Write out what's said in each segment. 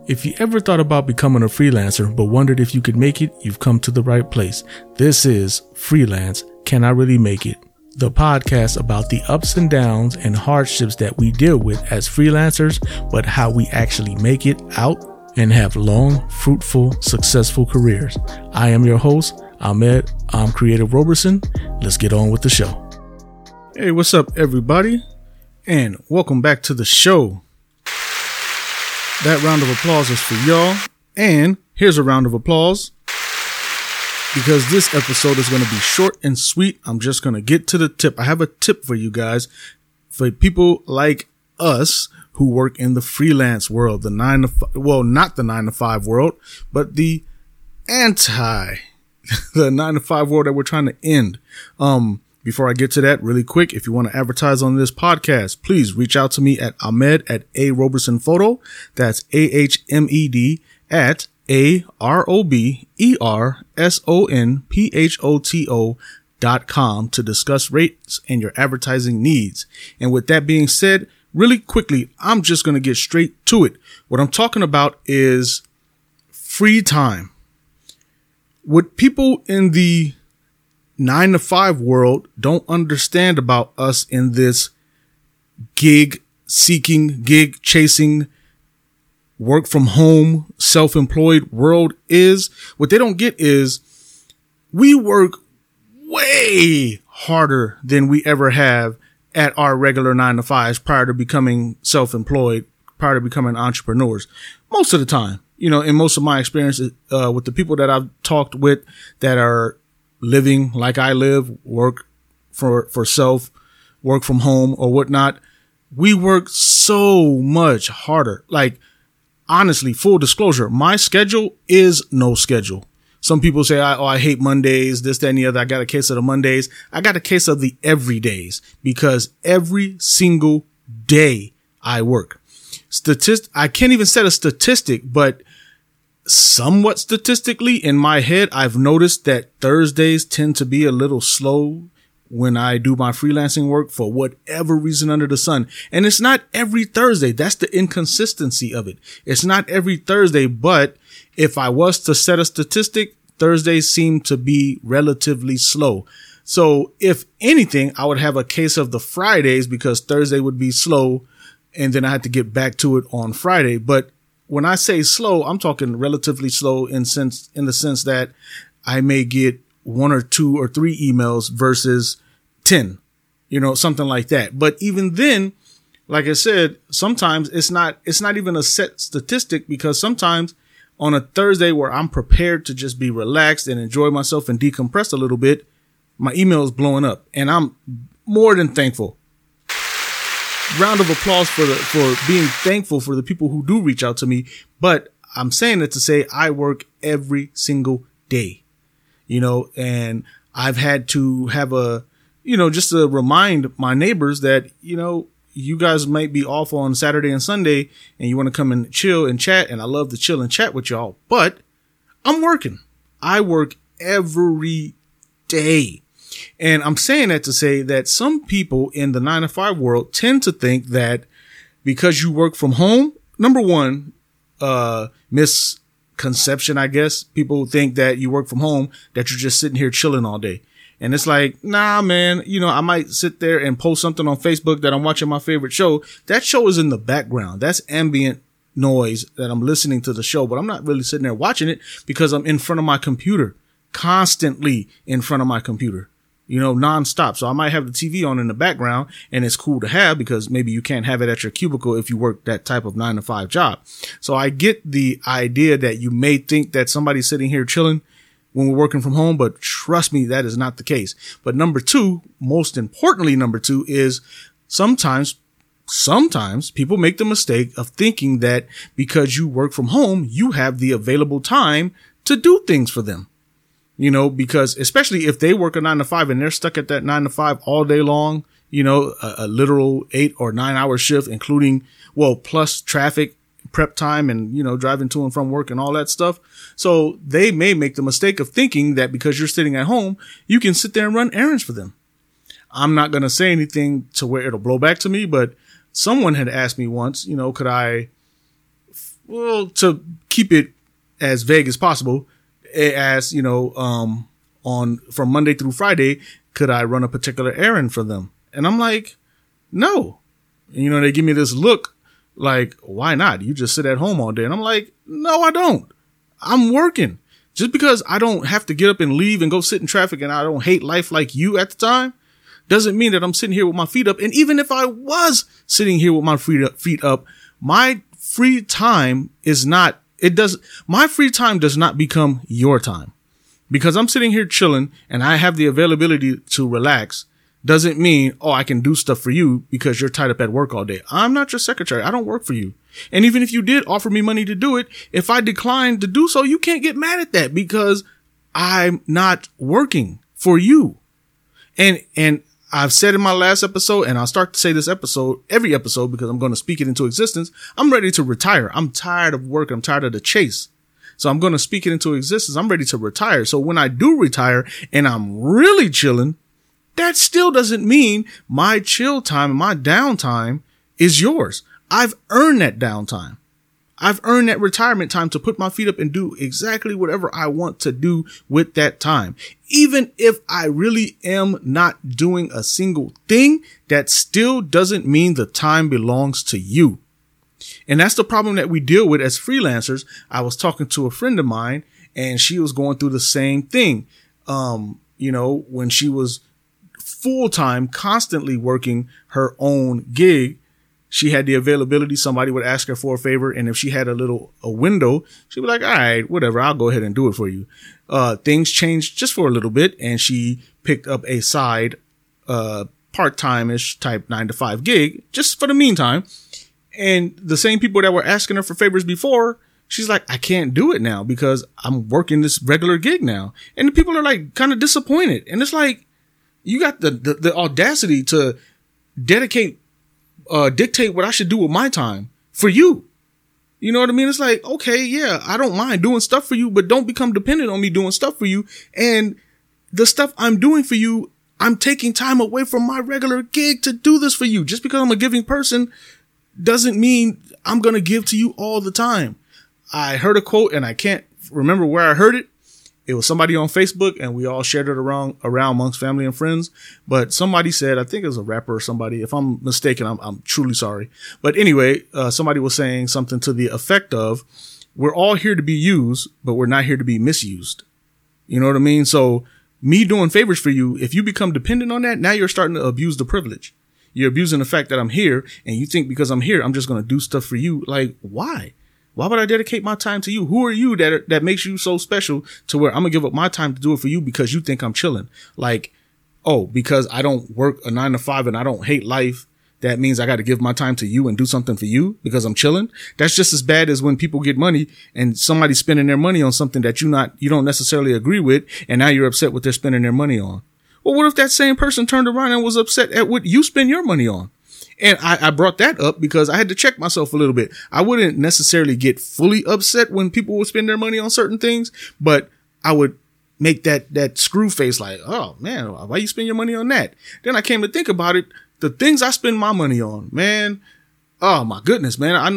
If you ever thought about becoming a freelancer but wondered if you could make it, you've come to the right place. This is Freelance, Can I Really Make It? The podcast about the ups and downs and hardships that we deal with as freelancers, but how we actually make it out and have long, fruitful, successful careers. I am your host, Ahmed. I'm Creative Roberson. Let's get on with the show. Hey, what's up, everybody? And welcome back to the show. That round of applause is for y'all. And here's a round of applause because this episode is going to be short and sweet. I'm just going to get to the tip. I have a tip for you guys, for people like us who work in the freelance world, the 9 to 5, well, not the 9 to 5 world, but the the 9 to 5 world that we're trying to end. Before I get to that, really quick, if you want to advertise on this podcast, please reach out to me at Ahmed at A Roberson Photo. That's AHMED at AROBERSONPHOTO.com to discuss rates and your advertising needs. And with that being said, really quickly, I'm just going to get straight to it. What I'm talking about is free time. What people in the 9 to 5 world don't understand about us in this gig seeking, gig chasing, work from home, self-employed world is what they don't get is we work way harder than we ever have at our regular 9 to 5s prior to becoming self-employed, prior to becoming entrepreneurs. Most of the time, in most of my experiences, with the people that I've talked with that are living like I live, work for self, work from home or whatnot, we work so much harder. Like, honestly, full disclosure, my schedule is no schedule. Some people say, I hate Mondays, this, that, and the other. I got a case of the Mondays. I got a case of the everydays because every single day I work. I can't even set a statistic, but somewhat statistically in my head, I've noticed that Thursdays tend to be a little slow when I do my freelancing work for whatever reason under the sun. And it's not every Thursday. That's the inconsistency of it. It's not every Thursday, but if I was to set a statistic, Thursdays seem to be relatively slow. So if anything, I would have a case of the Fridays because Thursday would be slow and then I had to get back to it on Friday. But when I say slow, I'm talking relatively slow in the sense that I may get 1 or 2 or 3 emails versus 10, something like that. But even then, like I said, sometimes it's not even a set statistic because sometimes on a Thursday where I'm prepared to just be relaxed and enjoy myself and decompress a little bit, my email is blowing up and I'm more than thankful. Round of applause for being thankful for the people who do reach out to me. But I'm saying it to say I work every single day, and I've had to have just to remind my neighbors that, you guys might be off on Saturday and Sunday and you want to come and chill and chat. And I love to chill and chat with y'all, but I'm working. I work every day. And I'm saying that to say that some people in the 9 to 5 world tend to think that because you work from home, number one, misconception, I guess. People think that you work from home, that you're just sitting here chilling all day. And it's like, nah, man, I might sit there and post something on Facebook that I'm watching my favorite show. That show is in the background. That's ambient noise that I'm listening to the show, but I'm not really sitting there watching it because I'm in front of my computer, constantly in front of my computer. Nonstop. So I might have the TV on in the background and it's cool to have because maybe you can't have it at your cubicle if you work that type of 9 to 5 job. So I get the idea that you may think that somebody's sitting here chilling when we're working from home, but trust me, that is not the case. But number two, most importantly, is sometimes people make the mistake of thinking that because you work from home, you have the available time to do things for them. Because especially if they work a 9 to 5 and they're stuck at that 9 to 5 all day long, a literal 8 or 9 hour shift, including, plus traffic, prep time and, driving to and from work and all that stuff. So they may make the mistake of thinking that because you're sitting at home, you can sit there and run errands for them. I'm not going to say anything to where it'll blow back to me, but someone had asked me once, could I Well, to keep it as vague as possible, as on from Monday through Friday, could I run a particular errand for them? And I'm like, no. And, they give me this look like, why not? You just sit at home all day. And I'm like, no, I don't. I'm working. Just because I don't have to get up and leave and go sit in traffic and I don't hate life like you at the time doesn't mean that I'm sitting here with my feet up. And even if I was sitting here with my feet up, my free time my free time does not become your time. Because I'm sitting here chilling and I have the availability to relax doesn't mean, I can do stuff for you because you're tied up at work all day. I'm not your secretary. I don't work for you. And even if you did offer me money to do it, if I declined to do so, you can't get mad at that because I'm not working for you. And I've said in my last episode, and I'll start to say this every episode, because I'm going to speak it into existence. I'm ready to retire. I'm tired of work. I'm tired of the chase. So I'm going to speak it into existence. I'm ready to retire. So when I do retire and I'm really chilling, that still doesn't mean my chill time, my downtime is yours. I've earned that downtime. I've earned that retirement time to put my feet up and do exactly whatever I want to do with that time. Even if I really am not doing a single thing, that still doesn't mean the time belongs to you. And that's the problem that we deal with as freelancers. I was talking to a friend of mine and she was going through the same thing. When she was full time, constantly working her own gig, she had the availability. Somebody would ask her for a favor. And if she had a window, she'd be like, all right, whatever, I'll go ahead and do it for you. Things changed just for a little bit. And she picked up a side, part-time-ish type 9-to-5 gig just for the meantime. And the same people that were asking her for favors before, she's like, I can't do it now because I'm working this regular gig now. And the people are like kind of disappointed. And it's like, you got the audacity to dictate what I should do with my time for you. You know what I mean? It's like, okay, yeah, I don't mind doing stuff for you, but don't become dependent on me doing stuff for you. And the stuff I'm doing for you, I'm taking time away from my regular gig to do this for you. Just because I'm a giving person doesn't mean I'm going to give to you all the time. I heard a quote and I can't remember where I heard it. It was somebody on Facebook and we all shared it around amongst family and friends. But somebody said, I think it was a rapper or somebody. If I'm mistaken, I'm truly sorry. But anyway, somebody was saying something to the effect of, we're all here to be used, but we're not here to be misused. You know what I mean? So me doing favors for you, if you become dependent on that, now you're starting to abuse the privilege. You're abusing the fact that I'm here and you think because I'm here, I'm just going to do stuff for you. Like, why? Why would I dedicate my time to you? Who are you that makes you so special to where I'm gonna give up my time to do it for you because you think I'm chilling? Like, because I don't work a 9-to-5 and I don't hate life, that means I got to give my time to you and do something for you because I'm chilling? That's just as bad as when people get money and somebody's spending their money on something that you don't necessarily agree with, and now you're upset what they're spending their money on. Well, what if that same person turned around and was upset at what you spend your money on? And I brought that up because I had to check myself a little bit. I wouldn't necessarily get fully upset when people would spend their money on certain things, but I would make that screw face like, oh man, why you spend your money on that? Then I came to think about it. The things I spend my money on, man. Oh my goodness, man. I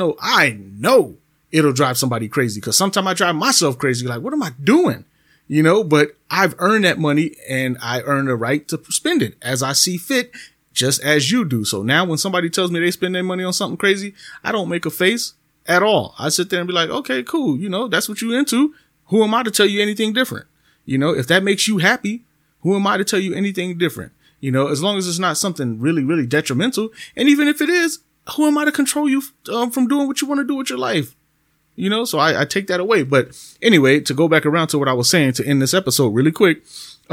know it'll drive somebody crazy because sometimes I drive myself crazy. Like, what am I doing? But I've earned that money and I earn the right to spend it as I see fit, just as you do. So now when somebody tells me they spend their money on something crazy, I don't make a face at all. I sit there and be like, okay, cool. That's what you into. Who am I to tell you anything different? If that makes you happy, who am I to tell you anything different? As long as it's not something really, really detrimental. And even if it is, who am I to control you from doing what you want to do with your life? So I take that away. But anyway, to go back around to what I was saying to end this episode really quick.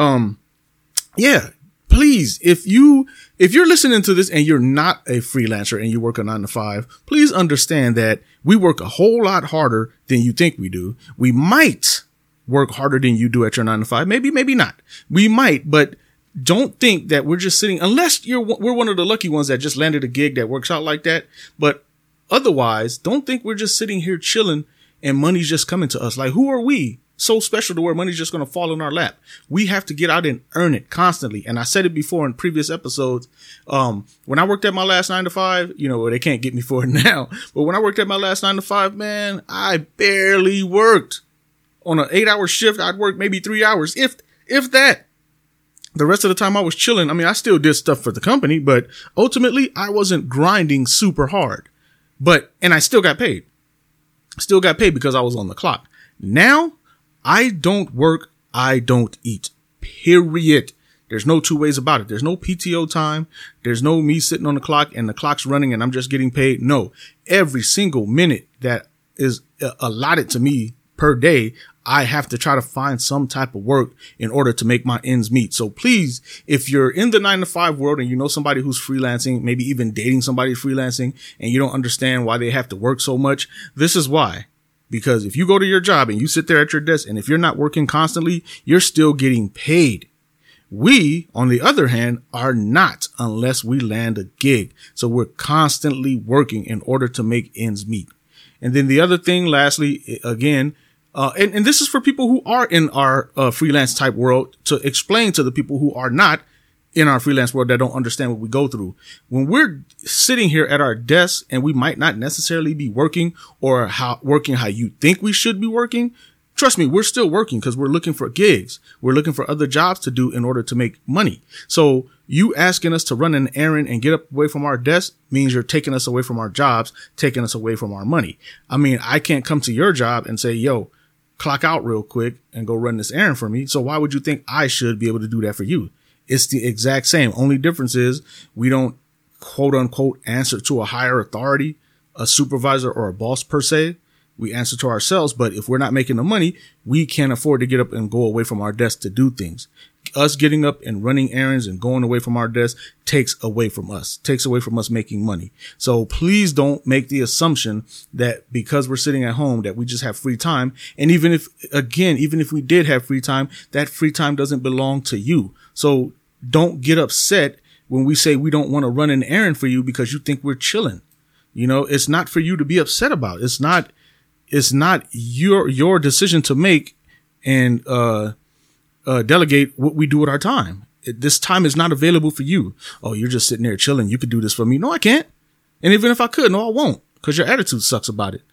Please, if you're listening to this and you're not a freelancer and you work a 9-to-5, please understand that we work a whole lot harder than you think we do. We might work harder than you do at your 9-to-5. Maybe not. We might, but don't think that we're just sitting, unless we're one of the lucky ones that just landed a gig that works out like that. But otherwise, don't think we're just sitting here chilling and money's just coming to us. Like, who are we so special to where money's just going to fall in our lap. We have to get out and earn it constantly. And I said it before in previous episodes. When I worked at my last 9 to 5, they can't get me for it now. But when I worked at my last 9 to 5, man, I barely worked. On an 8-hour shift, I'd work maybe 3 hours, if that. The rest of the time I was chilling. I mean, I still did stuff for the company, but ultimately I wasn't grinding super hard. And I still got paid. Still got paid because I was on the clock. Now, I don't work, I don't eat. Period. There's no two ways about it. There's no PTO time. There's no me sitting on the clock and the clock's running and I'm just getting paid. No. Every single minute that is allotted to me per day, I have to try to find some type of work in order to make my ends meet. So please, if you're in the 9 to 5 world and you know somebody who's freelancing, maybe even dating somebody who's freelancing, and you don't understand why they have to work so much, this is why. Because if you go to your job and you sit there at your desk and if you're not working constantly, you're still getting paid. We, on the other hand, are not unless we land a gig. So we're constantly working in order to make ends meet. And then the other thing, lastly, again, and this is for people who are in our freelance type world to explain to the people who are not in our freelance world that don't understand what we go through. When we're sitting here at our desk and we might not necessarily be working or working how you think we should be working, trust me, we're still working because we're looking for gigs. We're looking for other jobs to do in order to make money. So you asking us to run an errand and get up away from our desk means you're taking us away from our jobs, taking us away from our money. I mean, I can't come to your job and say, yo, clock out real quick and go run this errand for me. So why would you think I should be able to do that for you? It's the exact same. Only difference is we don't quote unquote answer to a higher authority, a supervisor or a boss per se. We answer to ourselves. But if we're not making the money, we can't afford to get up and go away from our desk to do things. Us getting up and running errands and going away from our desk takes away from us making money. So please don't make the assumption that because we're sitting at home that we just have free time. And even if we did have free time, that free time doesn't belong to you. So don't get upset when we say we don't want to run an errand for you because you think we're chilling. It's not for you to be upset about. It's not your decision to make and, delegate what we do with our time. This time is not available for you. Oh, you're just sitting there chilling. You could do this for me. No, I can't. And even if I could, no, I won't, because your attitude sucks about it,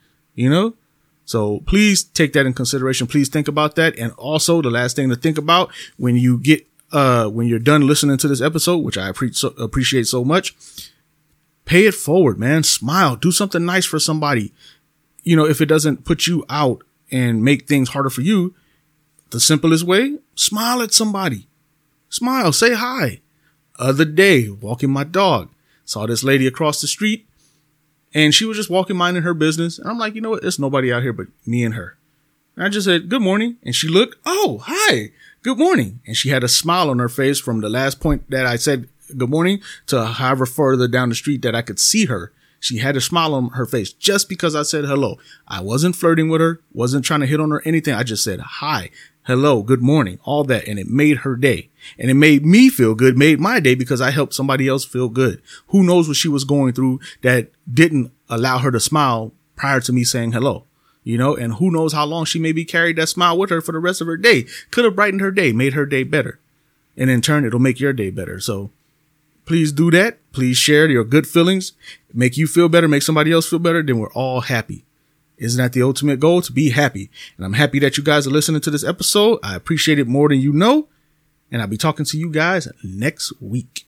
So please take that in consideration. Please think about that. And also the last thing to think about when you're done listening to this episode, which I appreciate so much, pay it forward, man. Smile, do something nice for somebody. If it doesn't put you out and make things harder for you, the simplest way, smile at somebody. Smile, say hi. Other day, walking my dog, saw this lady across the street and she was just walking, minding her business. And I'm like, you know what? There's nobody out here but me and her. And I just said, good morning. And she looked, oh, hi, good morning. And she had a smile on her face from the last point that I said good morning to however further down the street that I could see her. She had a smile on her face just because I said hello. I wasn't flirting with her, wasn't trying to hit on her, anything. I just said hi, hello, good morning, all that. And it made her day. And it made me feel good, made my day because I helped somebody else feel good. Who knows what she was going through that didn't allow her to smile prior to me saying hello, and who knows how long she maybe carried that smile with her for the rest of her day. Could have brightened her day, made her day better. And in turn, it'll make your day better. So please do that. Please share your good feelings, make you feel better, make somebody else feel better. Then we're all happy. Isn't that the ultimate goal? To be happy. And I'm happy that you guys are listening to this episode. I appreciate it more than you know. And I'll be talking to you guys next week.